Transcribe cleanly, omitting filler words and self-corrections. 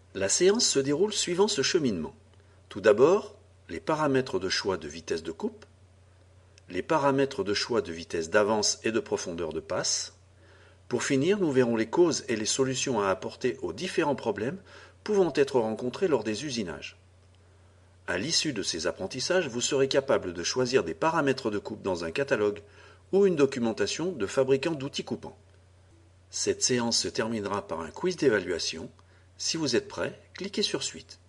La séance se déroule suivant ce cheminement. Tout d'abord, les paramètres de choix de vitesse de coupe, les paramètres de choix de vitesse d'avance et de profondeur de passe. Pour finir, nous verrons les causes et les solutions à apporter aux différents problèmes pouvant être rencontrés lors des usinages. À l'issue de ces apprentissages, vous serez capable de choisir des paramètres de coupe dans un catalogue ou une documentation de fabricants d'outils coupants. Cette séance se terminera par un quiz d'évaluation. Si vous êtes prêt, cliquez sur Suite.